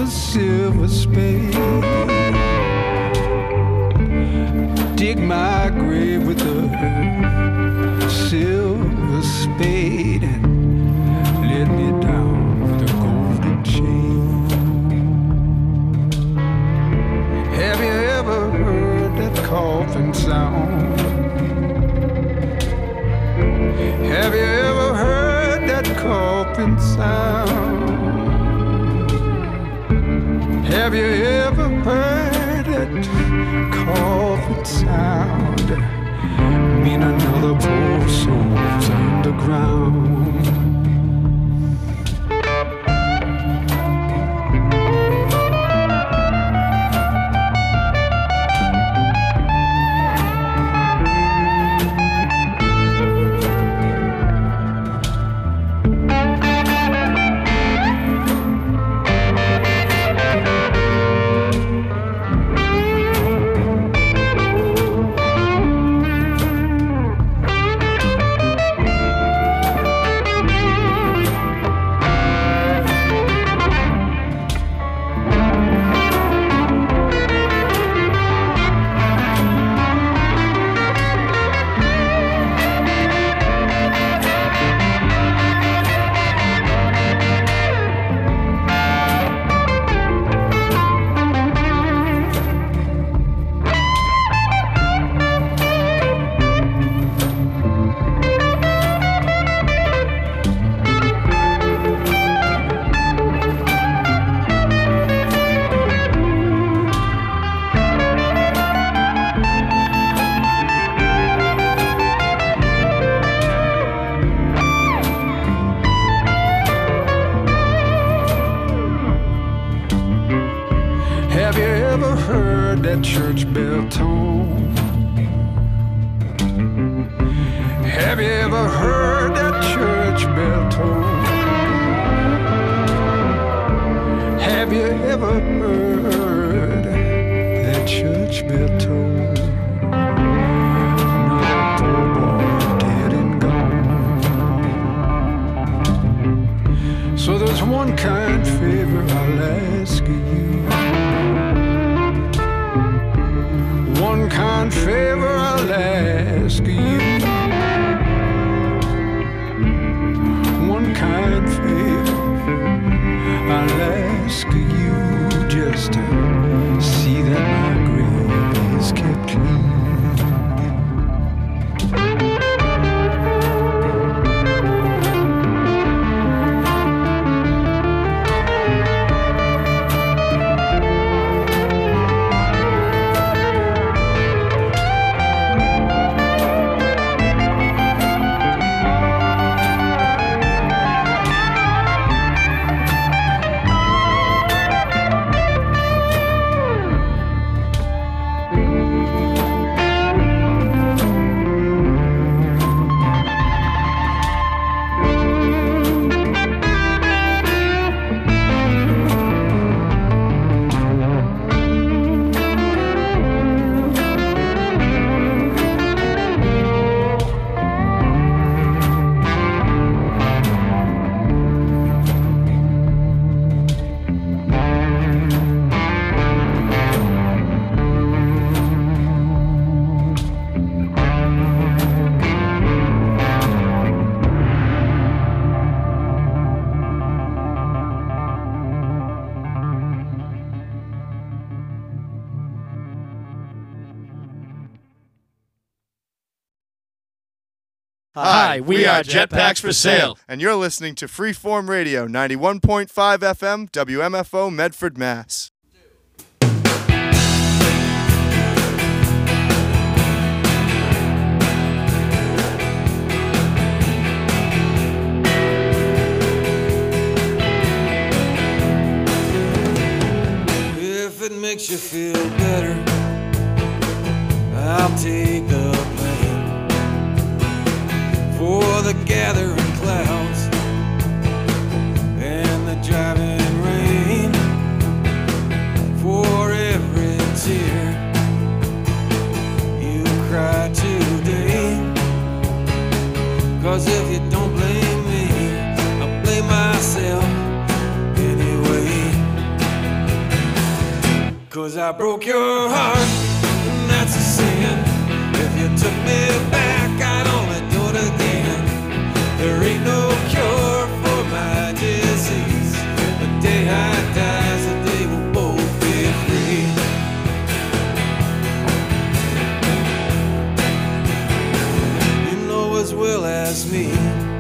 a silver spade. Dig my grave with a silver spade and let me down with a golden chain. Have you ever heard that coffin sound? Have you ever heard that coffin sound? Have you ever heard that coffin sound? Mean another poor soul's underground. Church bell tone. Have you ever heard that church bell tone? Have you ever heard that church bell tone? Another poor boy dead and gone. So there's one kind favor I'll ask you. One kind favor I'll ask you. One kind favor I'll ask you, just to see that my grave is kept clean. Hi, we are Jetpacks for Sale. And you're listening to Freeform Radio, 91.5 FM, WMFO, Medford, Mass. If it makes you feel better, I'll take the blame for the gathering clouds and the driving rain, for every tear you cry today. 'Cause if you don't blame me, I'll blame myself anyway. 'cause I broke your heart, and that's a sin. If you took me back, I'd only do it again. There ain't no cure for my disease. The day I die, the day we'll both be free. You know as well as me,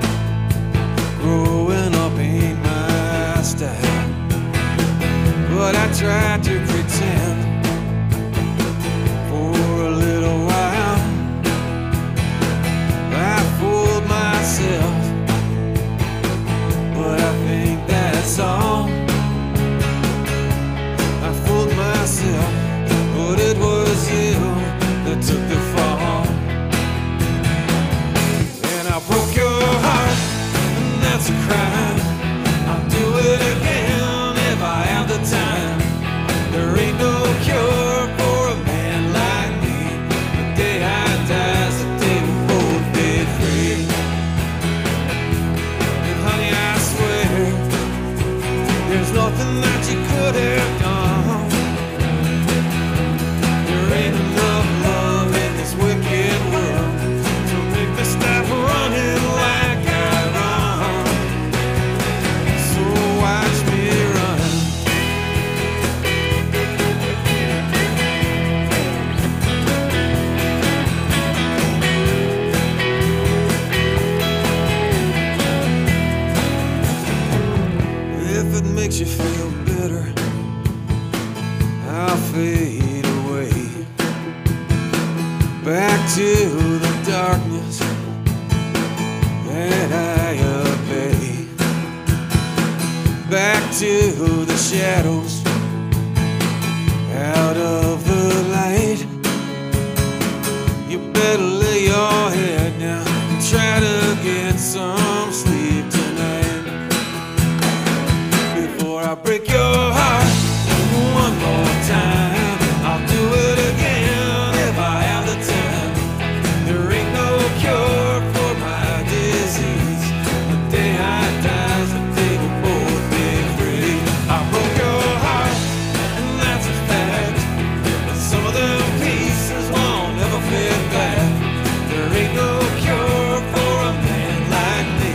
growing up ain't my style, but I tried to pretend for a little while. I fooled myself, but I think that's all. I fooled myself, but it was you that took the fall. And I broke your heart, and that's a crime. I'll do it again if I have the time. There ain't no cure for a man like me. The day I die is the day we'll both be free. And honey, I swear, there's nothing that you could have done. There ain't enough love in this wicked world to make me stop running like I run. So watch me run. If it makes you feel bitter, I'll fade away back to the darkness that I obey, back to the shadows, out of the light. You better lay your head down and try to get some sleep tonight before I break your heart one more time. I'll do it again if I have the time. There ain't no cure for my disease. The day I die is the day we'll both be free. I broke your heart, and that's a fact. But some of them pieces won't ever fit back. There ain't no cure for a man like me.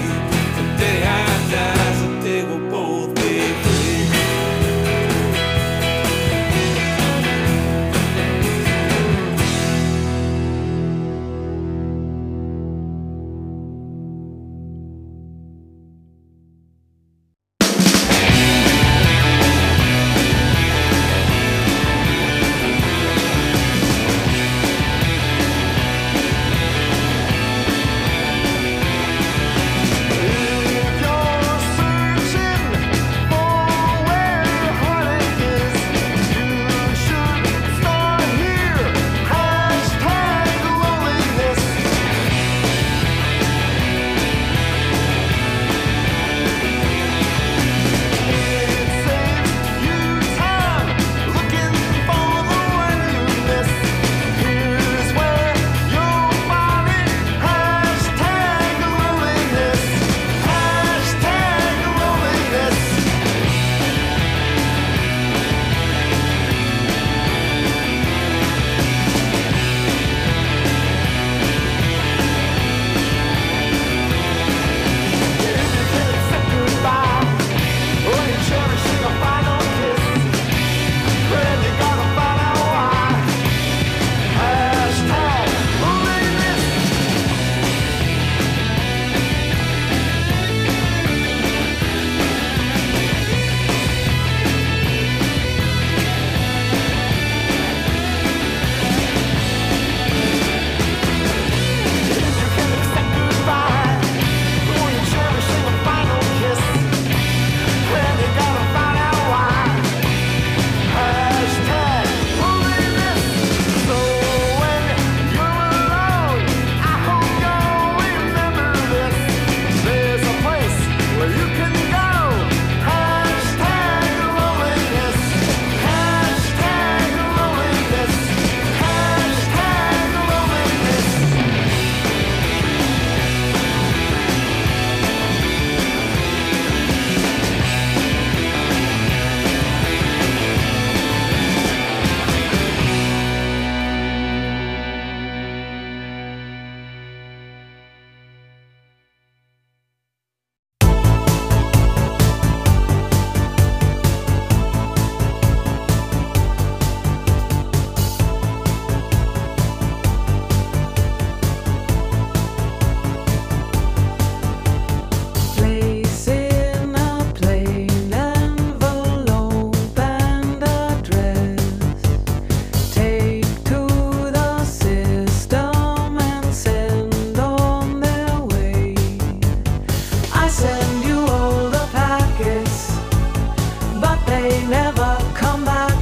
they never come back.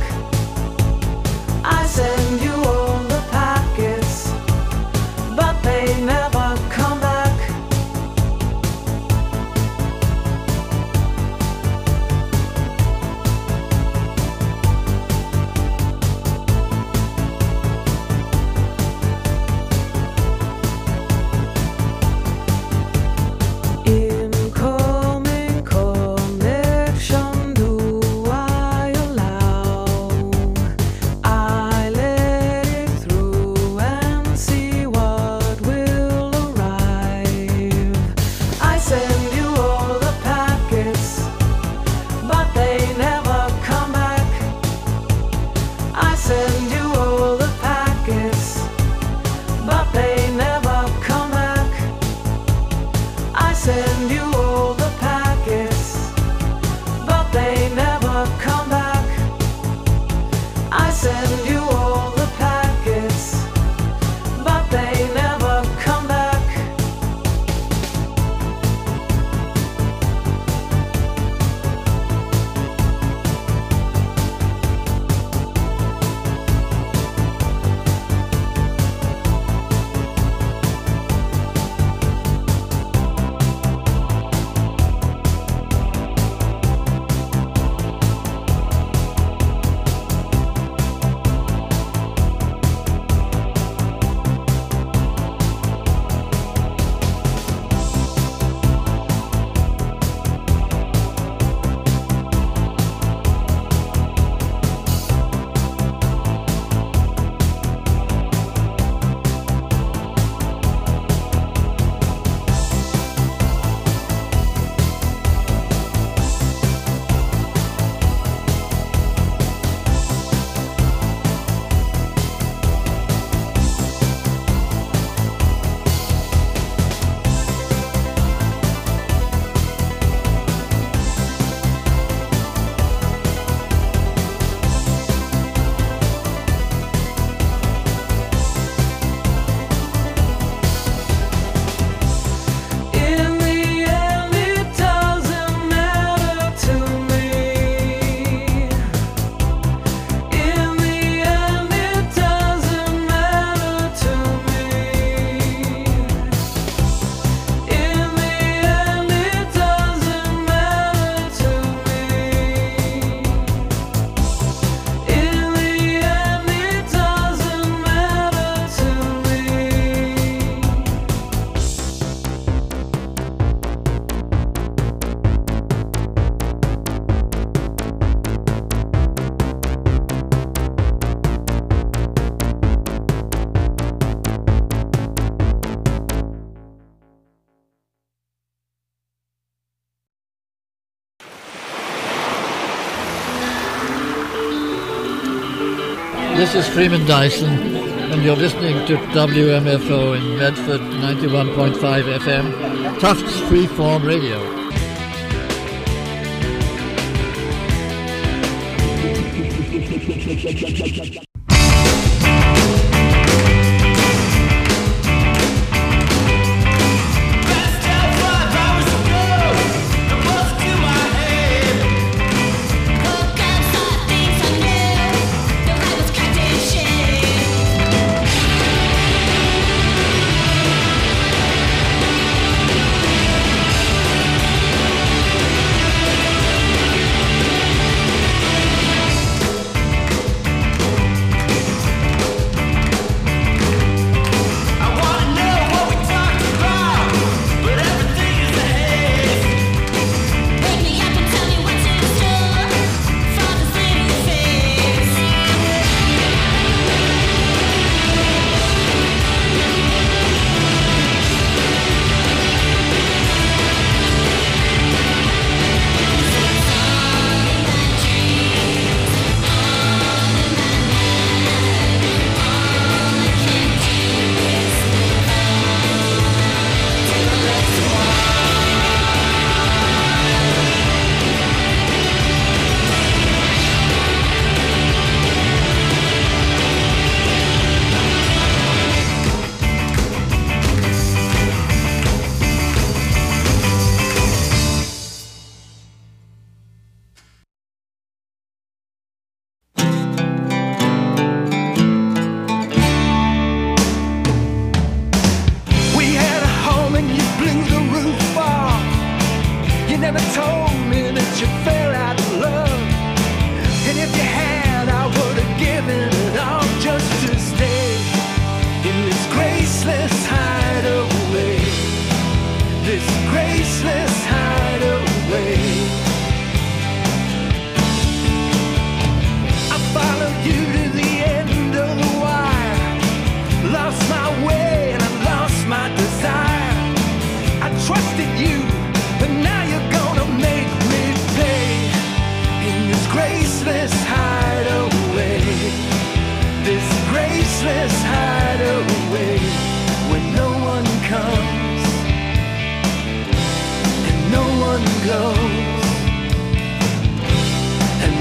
I send you all the packets, but they never come back. Incoming connection, do I allow? I let it through and see what will arrive. I send you all the packets, but they never come back. I send you all the packets, but they never come back. I send you all the packets, but they never come back. I send you all the packets, but they never come back. In the end, it doesn't matter to me. In the end, it doesn't matter to me. In the end, it doesn't matter to me. In the end, it doesn't matter to me. This is Freeman Dyson, and you're listening to WMFO in Medford 91.5 FM, Tufts Freeform Radio.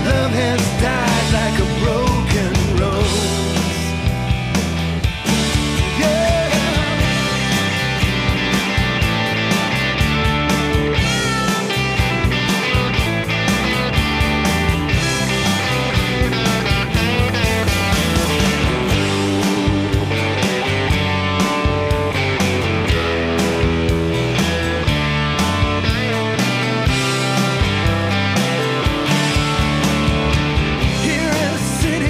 Love has died like a broken rose. Yeah. Here in the city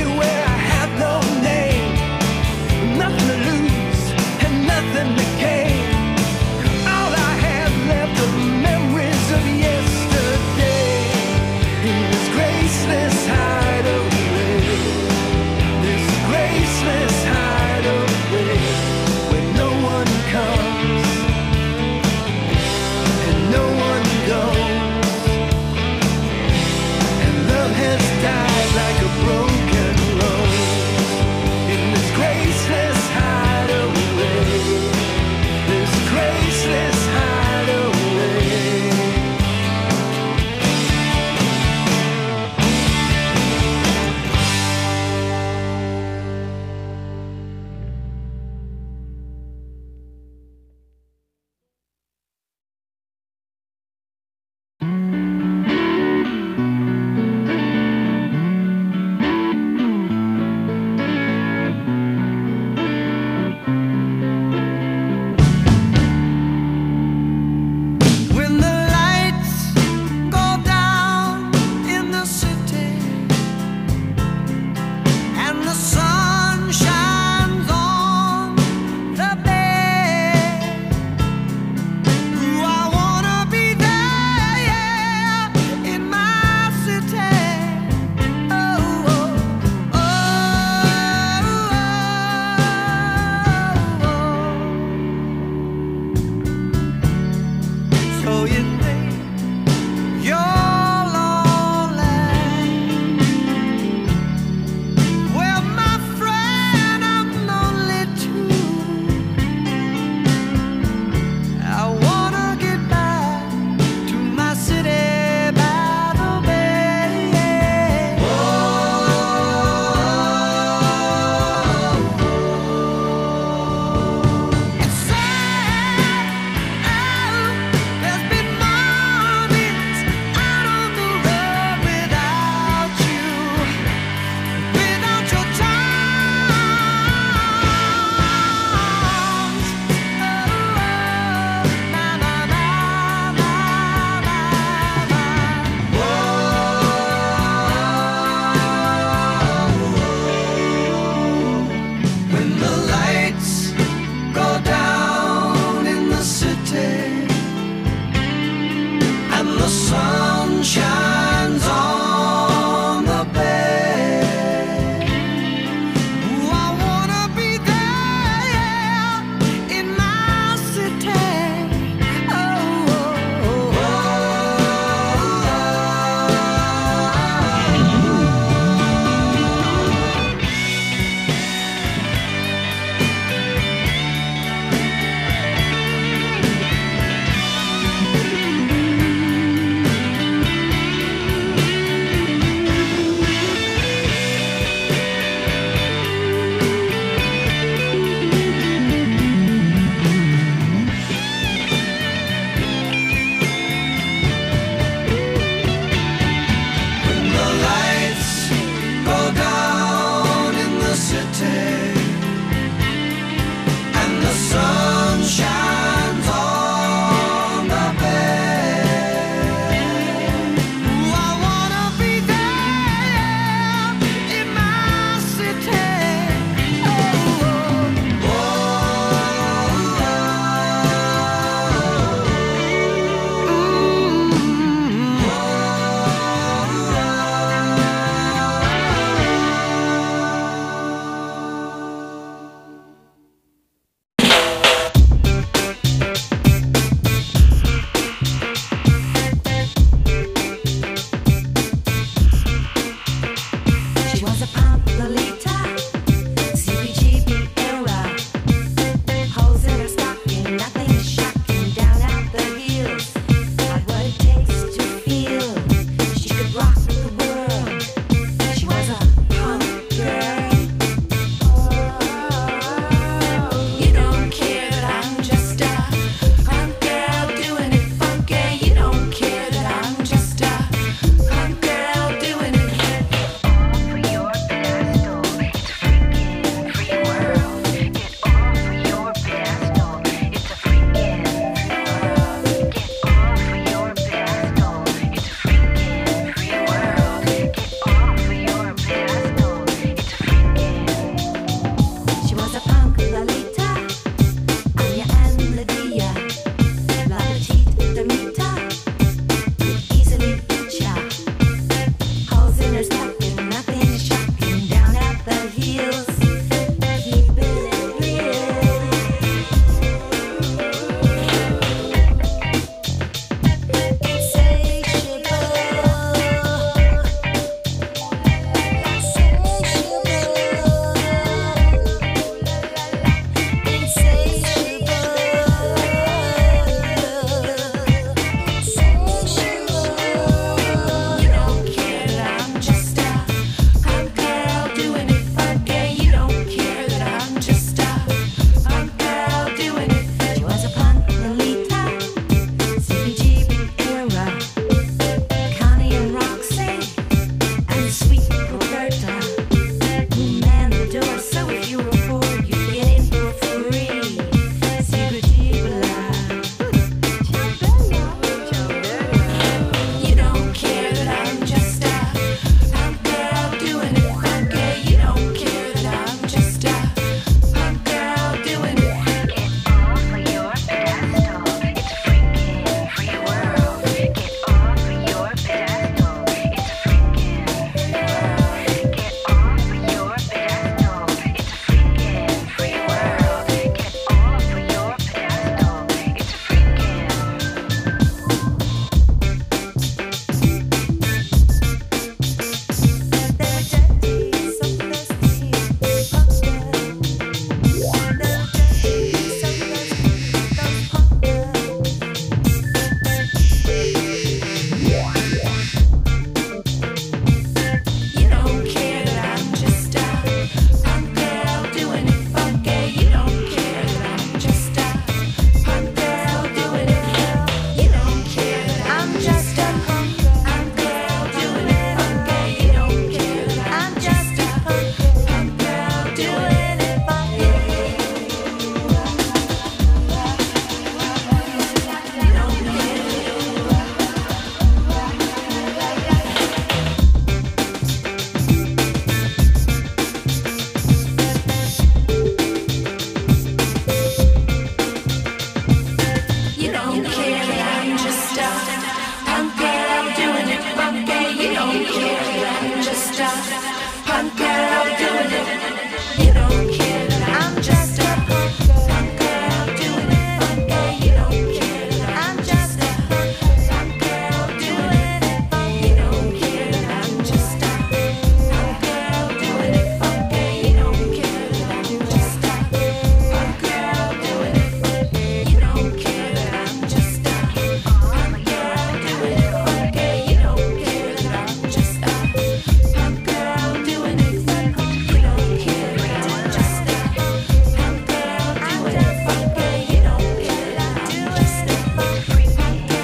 a punk girl doing it. You don't care that I'm just a punk girl doing it. You don't care that I'm just a punk girl doing it. You don't care that I'm just a punk girl doing it. You don't care that I'm just a punk girl doing it. You don't care that I'm just a punk girl doing it. You don't care that I'm just a punk girl doing it. You don't care that I'm just a punk girl doing it. You don't care that I'm just a punk girl doing it.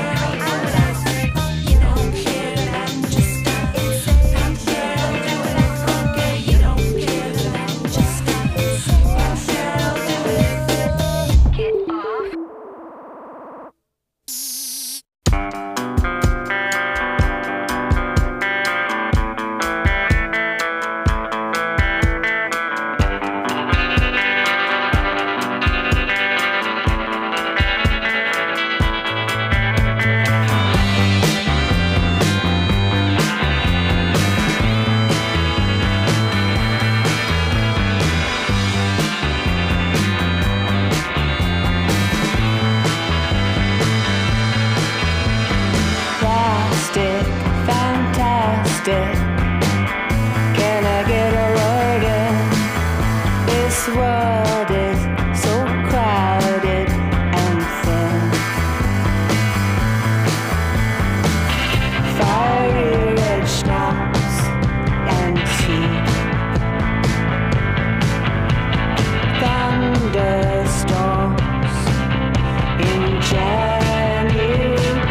You don't care that I'm just a punk girl doing it. You don't care that I'm just a punk girl doing it. Get off. Plastic, fantastic. Can I get a word in? This world is so crowded and thin. Fiery red schnapps and tea. Thunderstorms in January.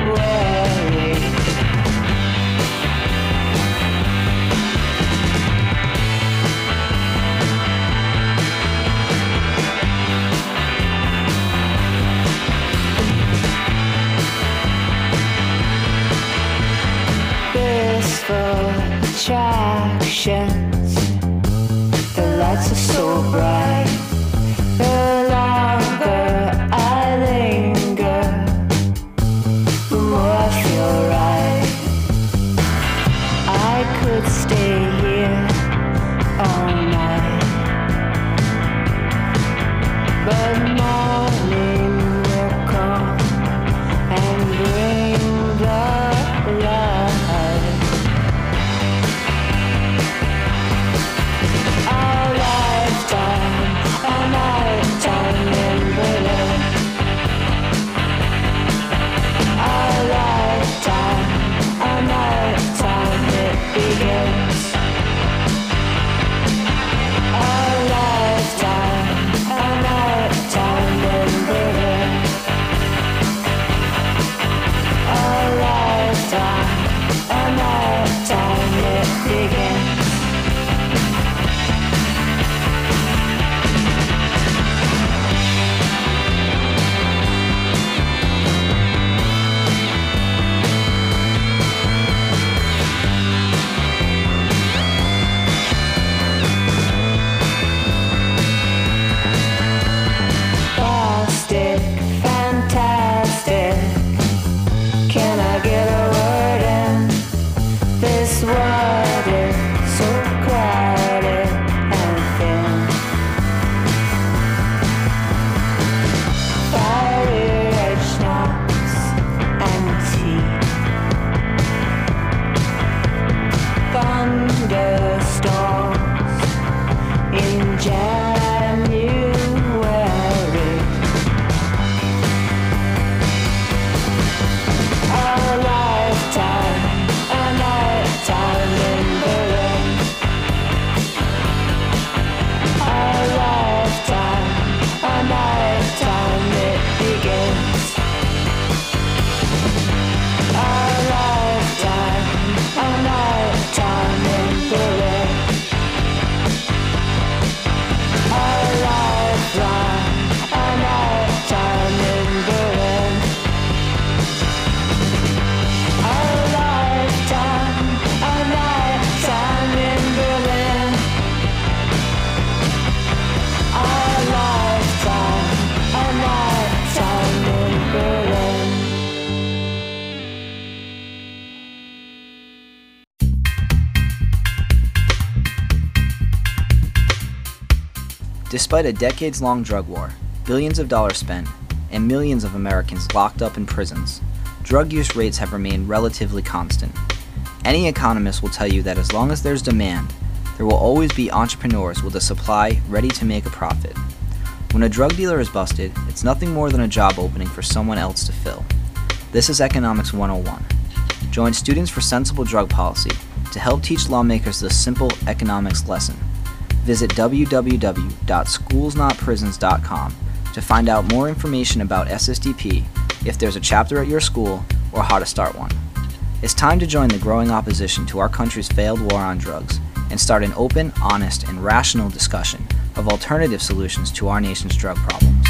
Blissful attractions. The lights are so bright. The longer I linger, the more I feel right. I could stay here all night, but morning will come and bring the light. Despite a decades-long drug war, billions of dollars spent, and millions of Americans locked up in prisons, drug use rates have remained relatively constant. Any economist will tell you that as long as there's demand, there will always be entrepreneurs with a supply ready to make a profit. When a drug dealer is busted, it's nothing more than a job opening for someone else to fill. This is Economics 101. Join Students for Sensible Drug Policy to help teach lawmakers this simple economics lesson. Visit www.schoolsnotprisons.com to find out more information about SSDP, if there's a chapter at your school, or how to start one. It's time to join the growing opposition to our country's failed war on drugs and start an open, honest, and rational discussion of alternative solutions to our nation's drug problems.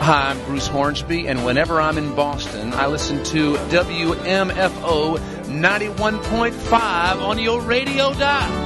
Hi, I'm Bruce Hornsby, and whenever I'm in Boston, I listen to WMFO 91.5 on your radio dial.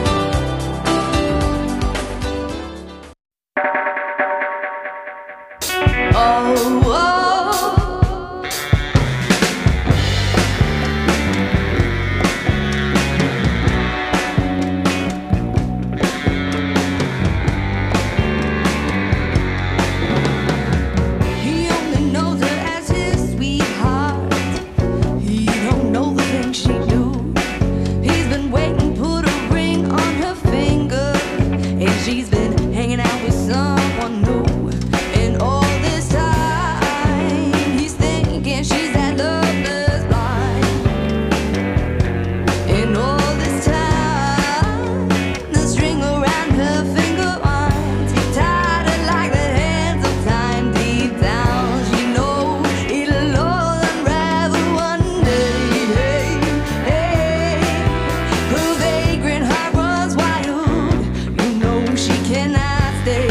He only knows her as his sweetheart. He don't know the things she do. He's been waiting, put a ring on her finger, and she's been hanging out with someone new. And all this time, he's thinking she's that loveless blind. And all this time, the string around her finger winds tied her like the hands of time. Deep down, she knows it'll all unravel one day. Hey, hey, her vagrant heart runs wild. You know she cannot stay.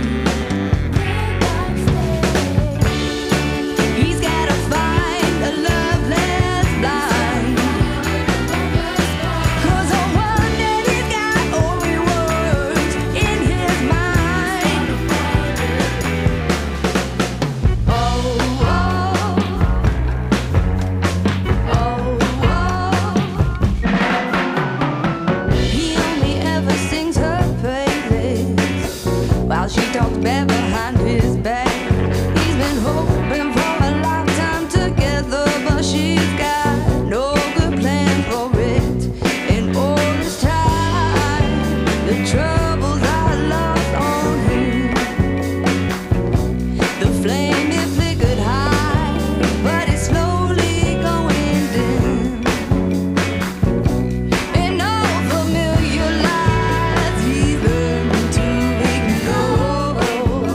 He's gotta find a loveless blind. 'Cause on one day he's got only words in his mind. Oh, oh, oh, oh. He only ever sings her praises while she talks bad behind his back. He's been hoping for a lifetime together, but she's got no good plan for it. And all this time, the troubles are lost on him. The flame is flickered high, but it's slowly going dim. And all familiar lies he's learned to ignore.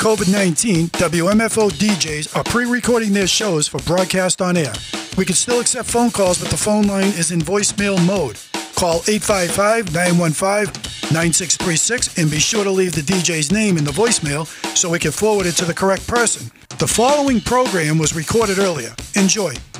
COVID-19, WMFO DJs are pre-recording their shows for broadcast on air. We can still accept phone calls, but the phone line is in voicemail mode. Call 855-915-9636 and be sure to leave the DJ's name in the voicemail so we can forward it to the correct person. The following program was recorded earlier. Enjoy.